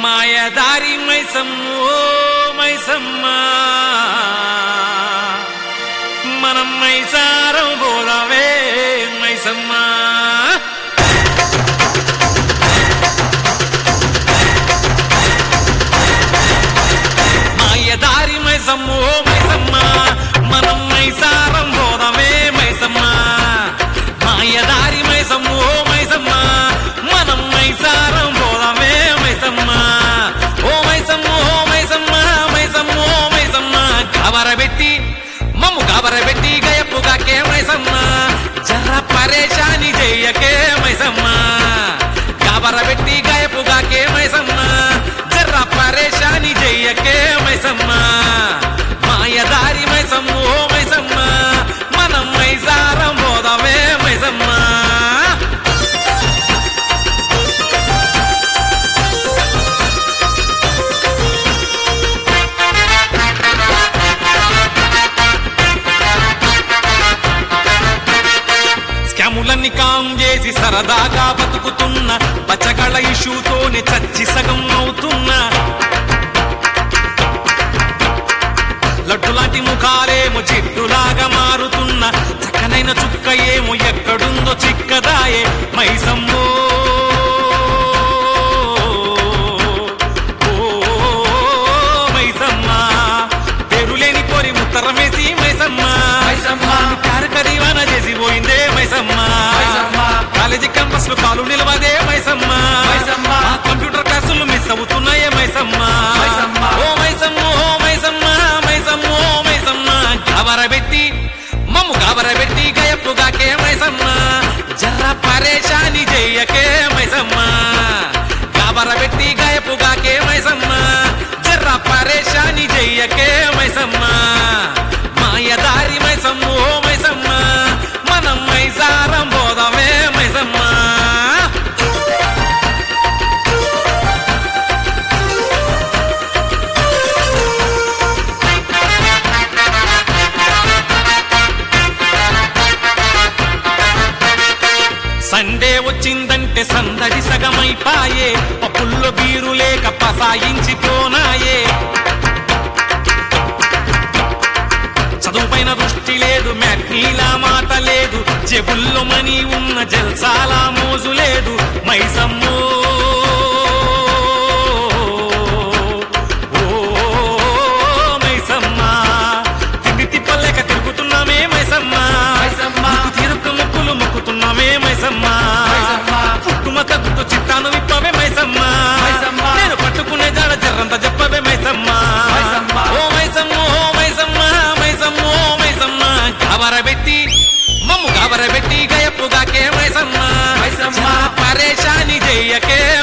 మాయదారి మైసమ్మో మైసమ్మ మనం మైసారం పోదావే మైసమ్మ మాయదారి మైసమ్మో మైసమ్మ మనం మైసారం పోదామే మైసమ్మ మాయదారి మైసమ్మో మైసమ్మ మనం మైసారం పోదామే మైసమ్మ ఓ మైసమ్మ ఓ మైసమ్మ మైసమ్మ ఓ మైసమ్మ గాబరబెట్టి మమ్ము గాబరబెట్టి గయపుగాకే మైసమ్మ జర్ర పరేషాని చెయ్యకే మైసమ్మ గాబరబెట్టి గయపుగాకే మైసమ్మ జర్ర పరేషాని చెయ్యకే మైసమ్మ మాయదారి మైసమ్మ ఓ మైసమ్మ మనం మైసారం పోదామే మైసమ్మ స్కాములన్నీ కాం చేసి సరదాగా బతుకుతున్న పచ్చగళ ఇష్యూతోనే చచ్చి సగం అవుతున్నా లడ్డులాంటి ముఖాలేమో జిడ్డులాగా మారుతున్న చక్కనైన చుక్క ఏమో ఎక్కడుందో చిక్కదాయే మైసమ్మో మైసమ్మ పేరులేని కోరి ముత్తరమేసి మైసమ్మ కారకరీవాన చేసి పోయిందే మైసమ్మ కాలేజీ క్యాంపస్ లో కాలు నిలవదే మైసమ్మ కంప్యూటర్ క్లాసులు మిస్ అవుతున్నాయే మైసమ్మ ఓ మైసమ్మ ఓ మైసమ్మ మైసమ్మ ఓ మైసమ్మ గాబరబెట్టి మమ్ము గాబరబెట్టి గయపుగాకే మైసమ్మ జర్ర పరేషాని చెయ్యకే మైసమ్మ గాబరబెట్టి గయపుగాకే మైసమ్మ జర్ర పరేషాని చెయ్యకే మైసమ్మ మాయదారి మైసమ్మ ఓ మైసమ్మ మనం మైసారం పోదామే మైసమ్మ సండే వచ్చిందంటే సందడి సగమైపాయే పప్పుల్లో బీరు లేక పసాయించిపోనాయే చదువుపైన దృష్టి లేదు మ్యాట్నీలా మాట లేదు జేబుల్లో మనీ ఉన్న జల్సాలా మోజు లేదు మైసమ్మో ఓ మైసమ్మ తిండి తిప్పలేక తిరుగుతున్నామే మైసమ్మ తీరుకు ముక్కులు మొక్కుతున్నామే మైసమ్మ పుట్టుమ తగ్గుతూ చిట్టాను విప్పవే మైసమ్మ నేను పట్టుకునే జాడ జర్రంత చెప్పవే మైసమ్మ ఓ మైసమ్మ ఓ మైసమ్మ మైసమ్మ ఓ మైసమ్మ గాబరబెట్టి మమ్ము గాబరబెట్టి గయపుగాకే మైసమ్మ పరేషాని చెయ్యకే